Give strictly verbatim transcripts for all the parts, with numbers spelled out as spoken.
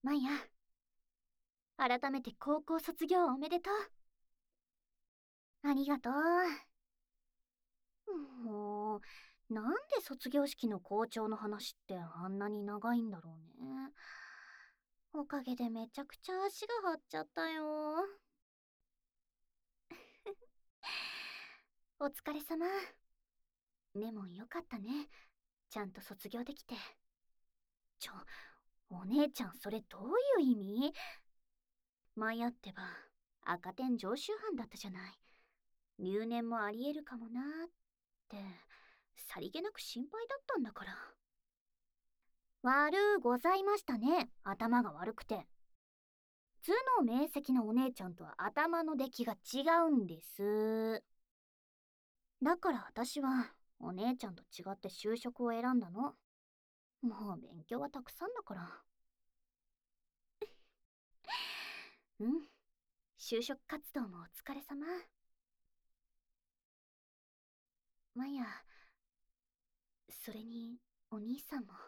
マヤ、改めて高校卒業おめでとう。ありがとう。もう、なんで卒業式の校長の話ってあんなに長いんだろうね。おかげでめちゃくちゃ足が張っちゃったよ。お疲れ様。でもよかったね。ちゃんと卒業できて。ちょ、お姉ちゃんそれどういう意味？前あってば赤点常習犯だったじゃない。留年もありえるかもなーってさりげなく心配だったんだから。悪うございましたね。頭が悪くて。頭脳明晰なお姉ちゃんとは頭の出来が違うんです。だから私はお姉ちゃんと違って就職を選んだの。もう勉強はたくさんだから。うん。就職活動もお疲れ様。マヤ、それにお兄さんも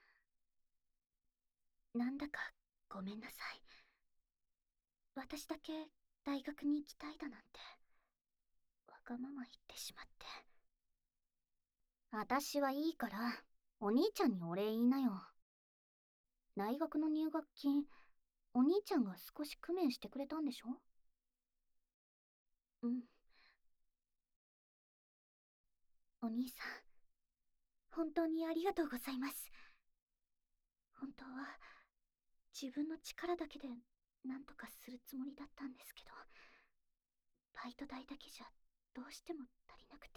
なんだかごめんなさい。私だけ大学に行きたいだなんてわがまま言ってしまって。私はいいからお兄ちゃんにお礼言いなよ。大学の入学金お兄ちゃんが少し工面してくれたんでしょ？うん。お兄さん、本当にありがとうございます。本当は自分の力だけで何とかするつもりだったんですけど、バイト代だけじゃどうしても足りなくて。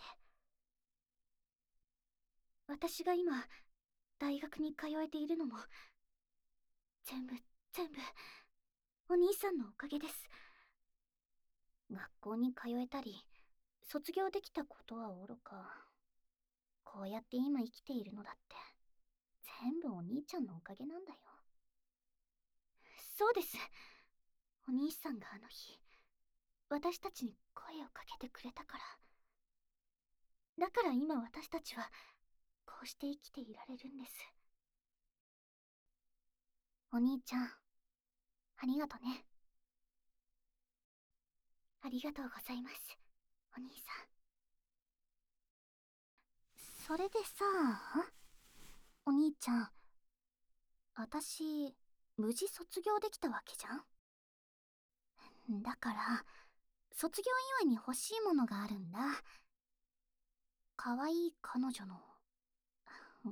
私が今大学に通えているのも全部全部お兄さんのおかげです。学校に通えたり卒業できたことはおろか、こうやって今生きているのだって全部お兄ちゃんのおかげなんだよ。そうです。お兄さんがあの日私たちに声をかけてくれたから。だから今私たちはこうして生きていられるんです。お兄ちゃん、ありがとね。ありがとうございます、お兄さん。それでさ、お兄ちゃん、あたし無事卒業できたわけじゃん。だから卒業祝いに欲しいものがあるんだ。可愛い彼女の、うん、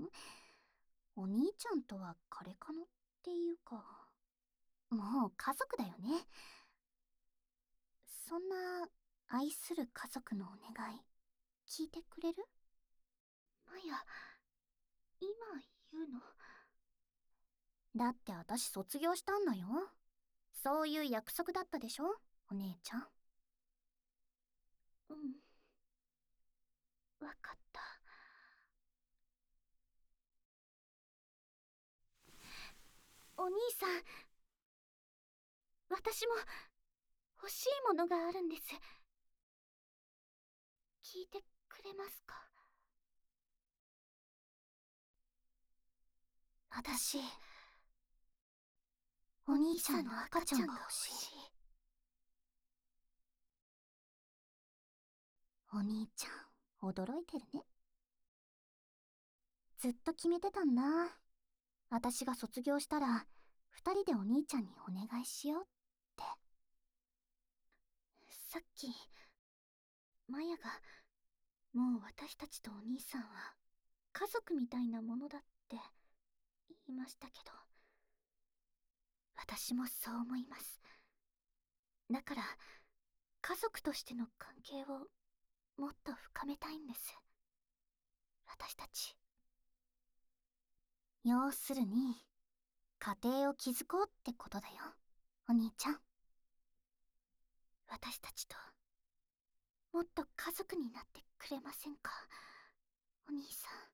お兄ちゃんとは彼かのっていうか、もう家族だよね。そんな愛する家族のお願い聞いてくれる？マヤ、今言うの？だって私卒業したんだよ。そういう約束だったでしょ、お姉ちゃん。うん、わかった。お兄さん、私も欲しいものがあるんです。聞いてくれますか？私、お兄ちゃんの赤ちゃんが欲しい。お兄ちゃん、驚いてるね。ずっと決めてたんだ。私が卒業したら、二人でお兄ちゃんにお願いしようって。さっき、マヤが、もう私たちとお兄さんは、家族みたいなものだって言いましたけど、私もそう思います。だから、家族としての関係をもっと深めたいんです。私たち。要するに、家庭を築こうってことだよ、お兄ちゃん。私たちと、もっと家族になってくれませんか、お兄さん。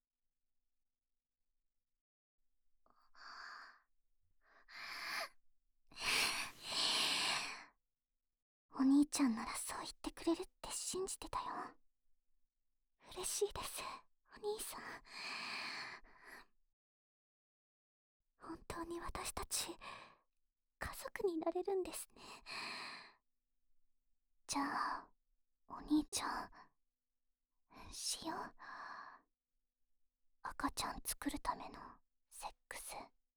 お兄ちゃんならそう言ってくれるって信じてたよ。嬉しいです、お兄さん。本当当に私たち家族になれるんですね。じゃあお兄ちゃんしよう。赤ちゃん作るためのセックス。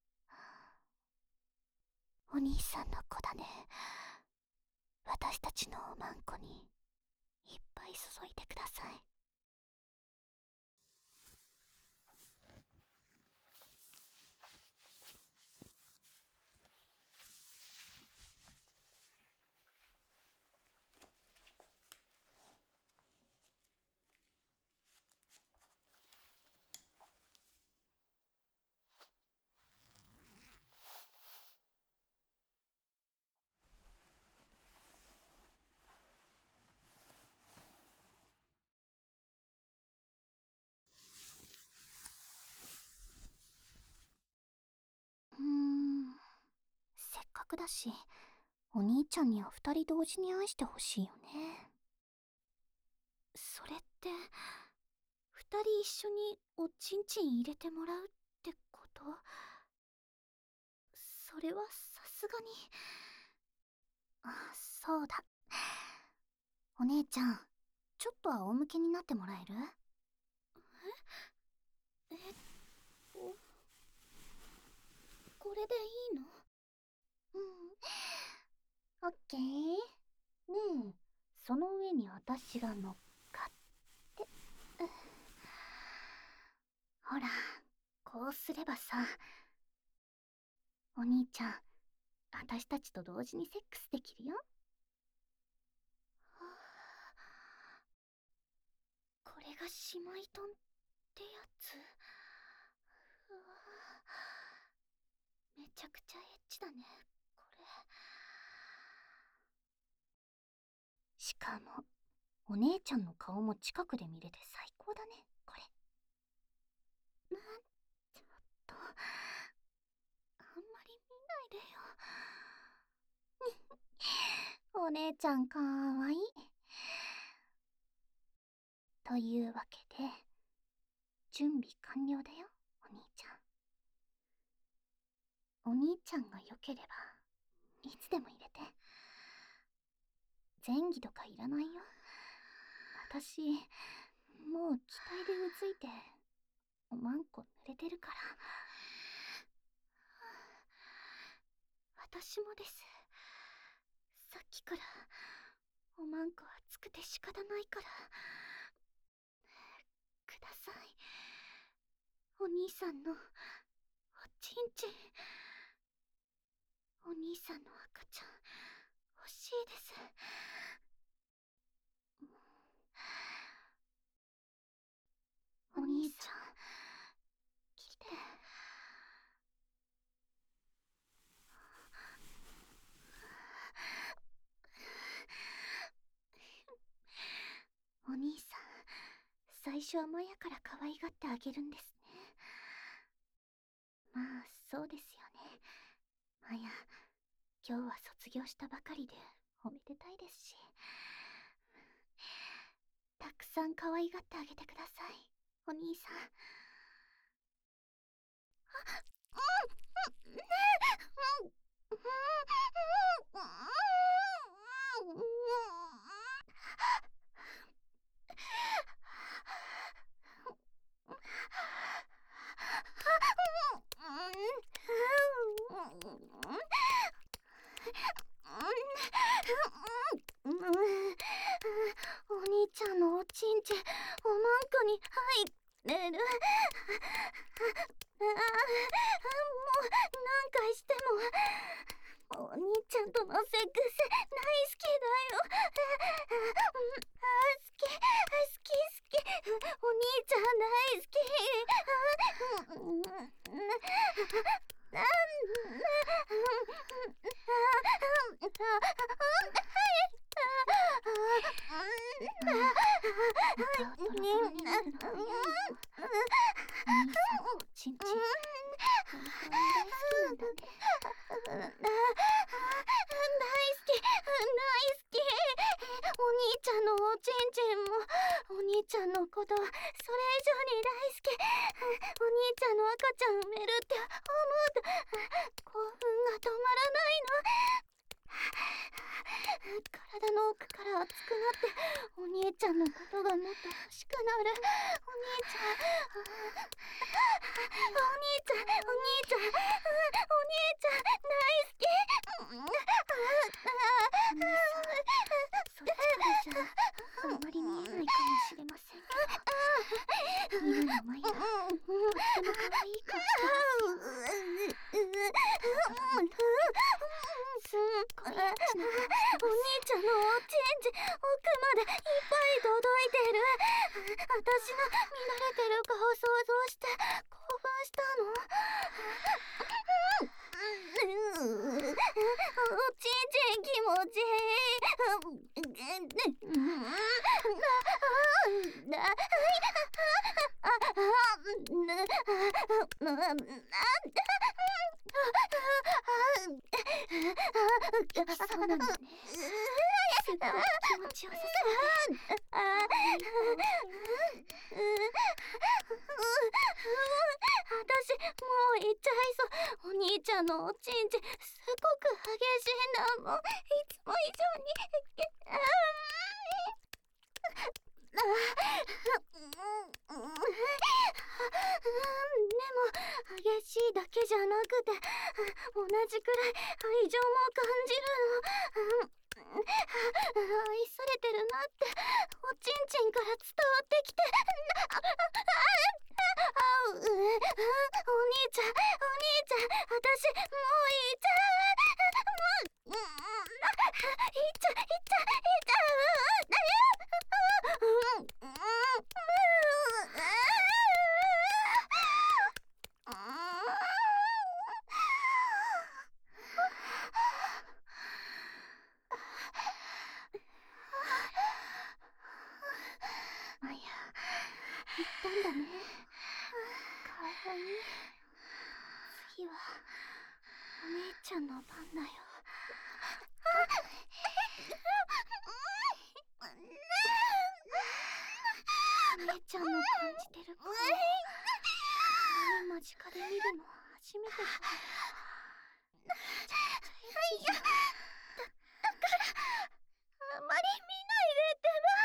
お兄さんの子だね。私たちのおまんこにいっぱい注いでください。うーん、せっかくだしお兄ちゃんには二人同時に愛してほしいよね。それって二人一緒におちんちん入れてもらうってこと？それはさすがに。あ、そうだ。お姉ちゃん、ちょっと仰向けになってもらえる？ええっとこれでいいの？うん、オッケー。ねえ、その上に私が乗っかって、うん、ほら、こうすればさ、お兄ちゃん私たちと同時にセックスできるよ。これが姉妹丼ってやつ？うわ、めちゃくちゃエッチだねこれ。しかもお姉ちゃんの顔も近くで見れて最高だねこれ。なんちょっとあんまり見ないでよお姉ちゃんかわいい。というわけで準備完了だよお兄ちゃん。お兄ちゃんが良ければいつでも入れて。前儀とかいらないよ。私もう気体でうずいておまんこ濡れてるから。私もです。さっきからおまんこ熱くて仕方ないからください。お兄さんのおちんちん。お兄さんの赤ちゃん欲しいです。お兄さん来て。お兄さん最初はマヤから可愛がってあげるんですね。まあそうですよね。マヤ今日は卒業したばかりでおめでたいですし、たくさん可愛がってあげてくださいお兄さん。あ、うん、ねえ、うん、うん、うん、お兄ちゃんのおちんちんおまんこに入ってる。ああ、もう何回してもお兄ちゃんとのセックス大好きだよ。あ、好き好き好き、お兄ちゃん大好き。ちんちん本当に大好きなんだね。大好き大好き。お兄ちゃんのおちんちんもお兄ちゃんのことそれ以上に大好き。お兄ちゃんの赤ちゃん産めるって思うと興奮が止まらないの。体の奥から熱くなってお兄ちゃんのことがもっと欲しくなる。お兄ちゃん、お兄ちゃん、お兄ちゃん、お兄ちゃん大好き。そっちからじゃあんまり見えないかもしれませんけど、今のマイラとっても可愛い顔してますよ。すっごいエッチな顔してます。お兄ちゃんのおちんち奥までいっぱい届いてる。私の見慣れてる顔想像して興奮したの。おちんちん気持ちいい。そうなんだね。すごい気持ちよさそうで。私もう行っちゃいそう。お兄ちゃんのおちんちすごく激しいんだもん。いつも以上に。でも激しいだけじゃなくて同じくらい愛情も感じるの。愛されてるなっておちんちんから伝わってきて。お兄ちゃん、お兄ちゃん、私もういいちゃう。もう、いっちゃ、いっちゃ、いっちゃう。マヤ、行ったんだね。かわいい。次はお姉ちゃんの番だよ。お姉ちゃんの感じてる顔、間近で見るの初めてだ。めちゃくちゃエッチじゃん。だからあまり見ないでってば。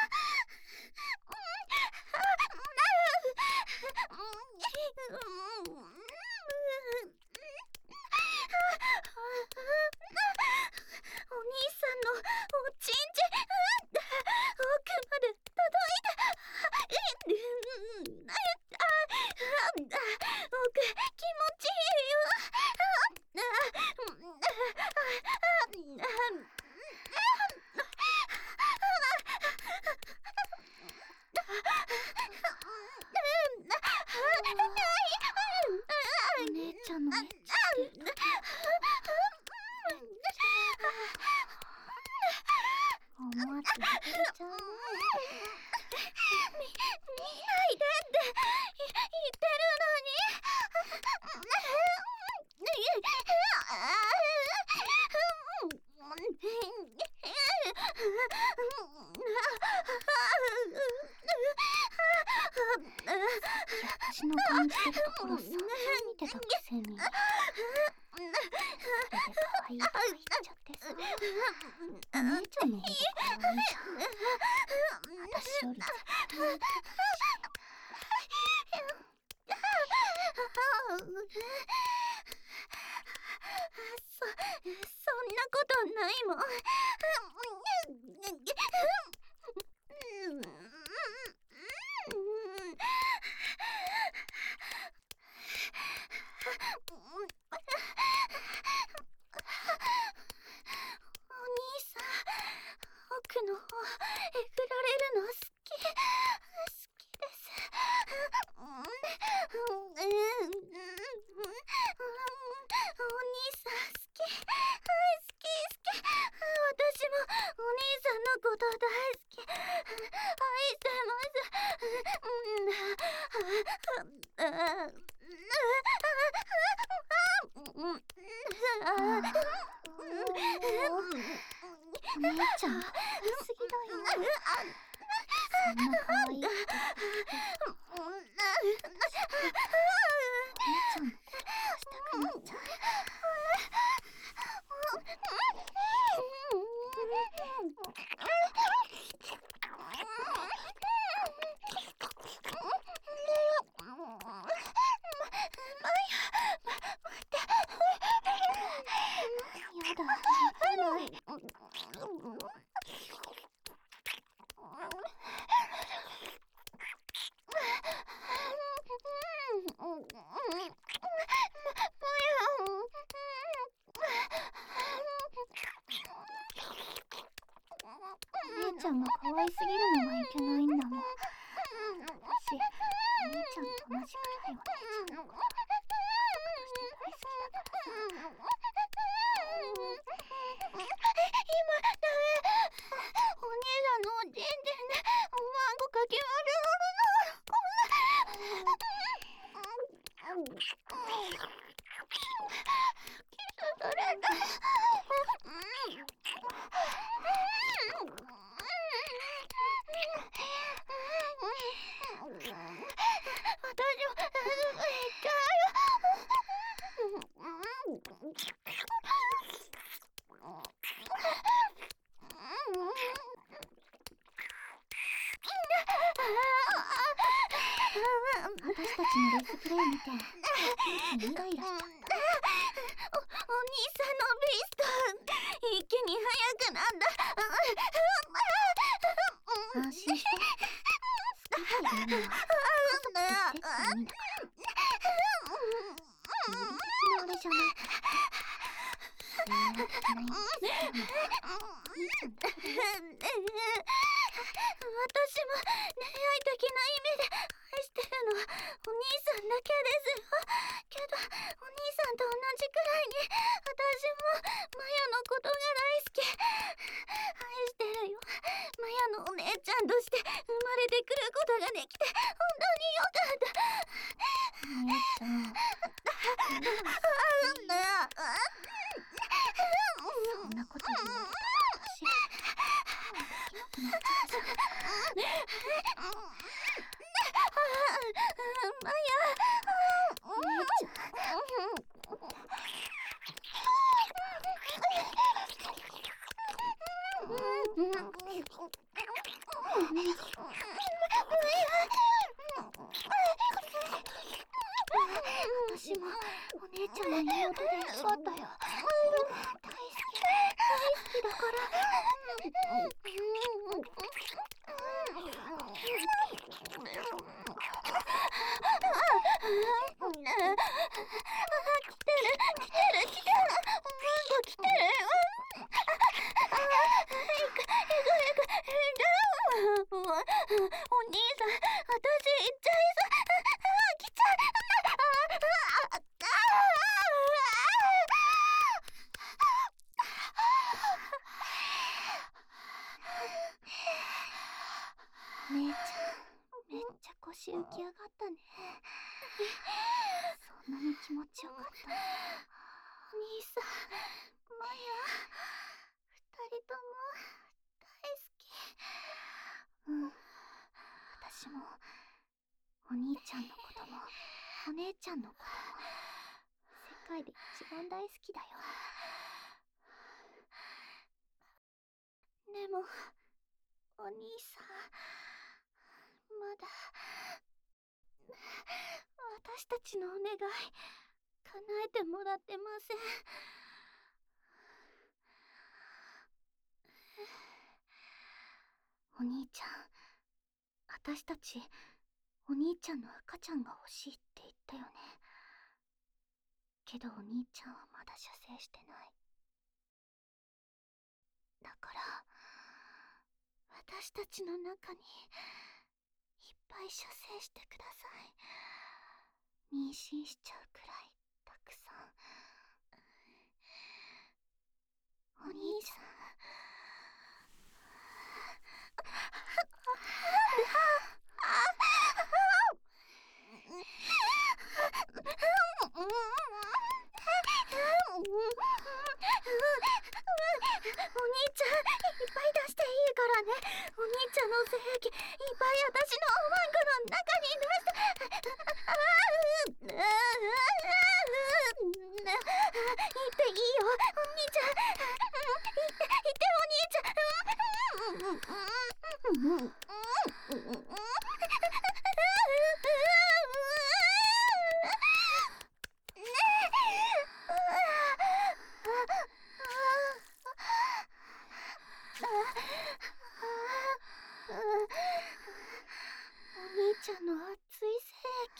お兄さんのおちんち奥まで届いた。奥気持ちいいよ。お姉ちゃんのエッチって思わず触れちゃうね。み、見ないでって言ってるのに。私の感じてるところ散々見てたくせに。それで可愛いとか言っちゃってさ。お姉ちゃんの方が可愛いじゃん。私より絶対いいと思うし。そ、そんなことないもん。お兄さん、奥の方えぐられるの好き。好きです。お兄さん好き。好き好き。私もお兄さんのこと大好き。愛してます。お姉ちゃん、好きだよ。 そんな可愛いって姉ちゃんのことしたくなっちゃう。やだ、ない。姉ちゃんが可愛すぎるのがいけないんだもん。私、お姉ちゃんと同じくらいお姉ちゃんのこと男として大好きだからさ。今ダメ。お姉さんのおちんちんでおまんこかき割るの。キス取れた。私もすぐ行っちゃ私たちのレースプレイ見てイライラしちゃった。お、お兄さんのビースト一気に速くなんだ。安心して。好きっていうのはコソコソしてって意味だから。生理的なあれじゃない。恋愛的な意味ですよね。いいじゃんだけど。私も恋愛的な意味で愛してるのはお兄さんだけですよ。けどお兄さんと同じくらいに私もマヤのことが大好き。愛してるよ。マヤのお姉ちゃんとして生まれてくることができて本当によかった。姉ちゃん。そんなこと言われたら私できなくなっちゃうじゃん。マヤ、姉ちゃん。私もお姉ちゃんの妹でよかったよ。大好き、大好きだから。姉ちゃん、めっちゃ腰浮き上がったね。そんなに気持ちよかった。お兄さん、マヤ、二人とも大好き。うん、私もお兄ちゃんのこともお姉ちゃんのことも世界で一番大好きだよ。でもお兄さん、まだ私たちのお願い叶えてもらってません。お兄ちゃん、私たちお兄ちゃんの赤ちゃんが欲しいって言ったよね。けどお兄ちゃんはまだ射精してない。だから私たちの中にいっぱい射精してください。妊娠しちゃうくらいたくさん。お兄さん。お兄ちゃん、いっぱい出していいからね。お兄ちゃんの精液いっぱい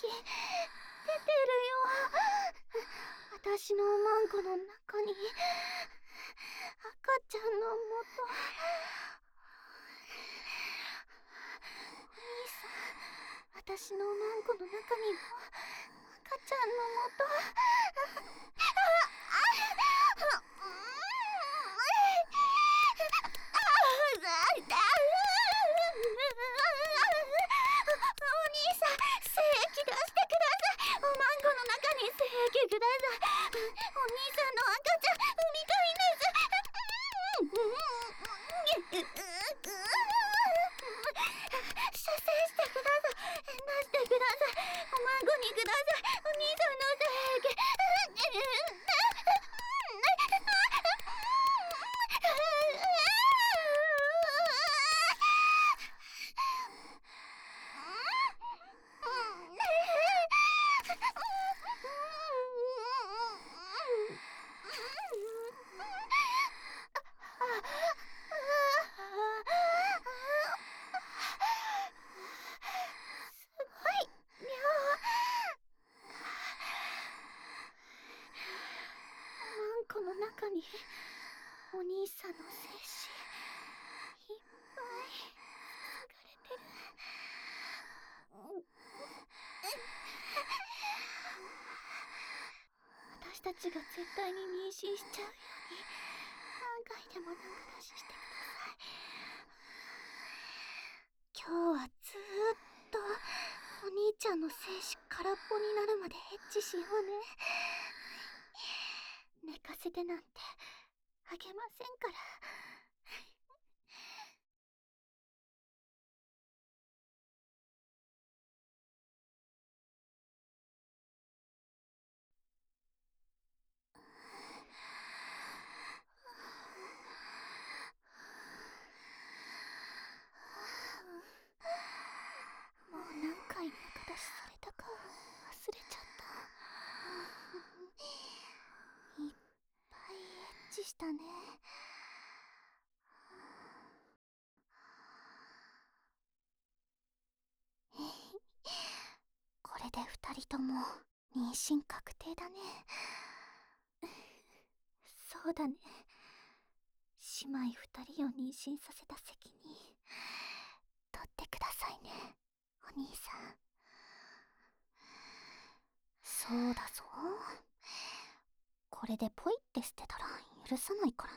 出てるよ。私のおまんこの中に赤ちゃんの元。お兄さん、私のおまんこの中にも赤ちゃんの元。この中にお兄さんの精子いっぱい注がれてる。私たちが絶対に妊娠しちゃうように何回でも仲出ししてください。今日はずーっとお兄ちゃんの精子空っぽになるまでエッチしようね。寝かせてなんてあげませんから。もう何回仲出しされたか忘れちゃった。いっぱいエッチしたね。これで二人とも妊娠確定だね。そうだね。姉妹二人を妊娠させた責任取ってくださいね、お兄さん。そうだぞ。これでポイって捨てたら許さないからね。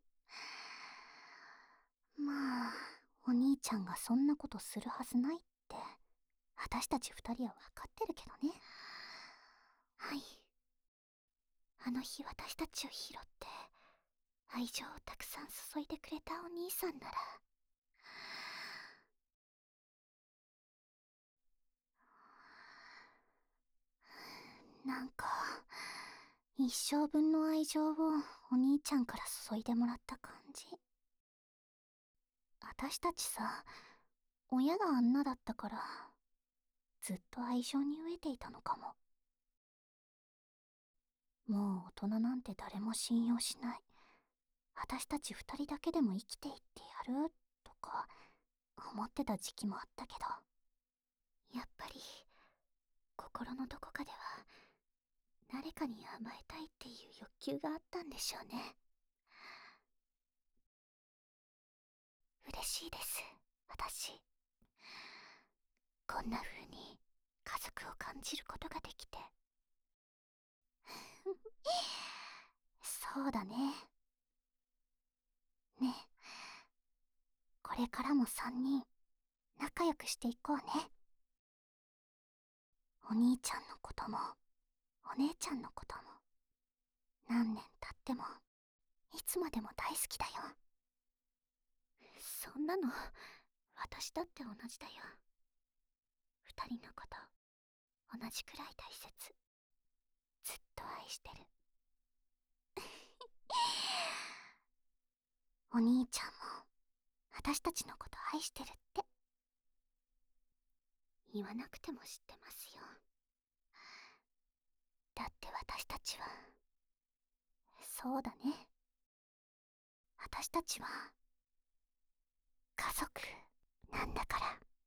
まあ、お兄ちゃんがそんなことするはずないって私たち二人は分かってるけどね。はい。あの日私たちを拾って愛情をたくさん注いでくれたお兄さんなら、なんか一生分の愛情をお兄ちゃんから注いでもらった感じ。私たちさ、親があんなだったからずっと愛情に飢えていたのかも。もう大人なんて誰も信用しない、私たち二人だけでも生きていってやるとか思ってた時期もあったけど、やっぱり心のどこかでは誰かに甘えたいっていう欲求があったんでしょうね。嬉しいです、私。こんな風に家族を感じることができて。そうだね。ねえ、これからも三人仲良くしていこうね。お兄ちゃんのこともお姉ちゃんのことも何年経ってもいつまでも大好きだよ。そんなの私だって同じだよ。二人のこと同じくらい大切、ずっと愛してる。お兄ちゃんも私たちのこと愛してるって言わなくても知ってますよ。だって私たちは、そうだね、私たちは家族なんだから。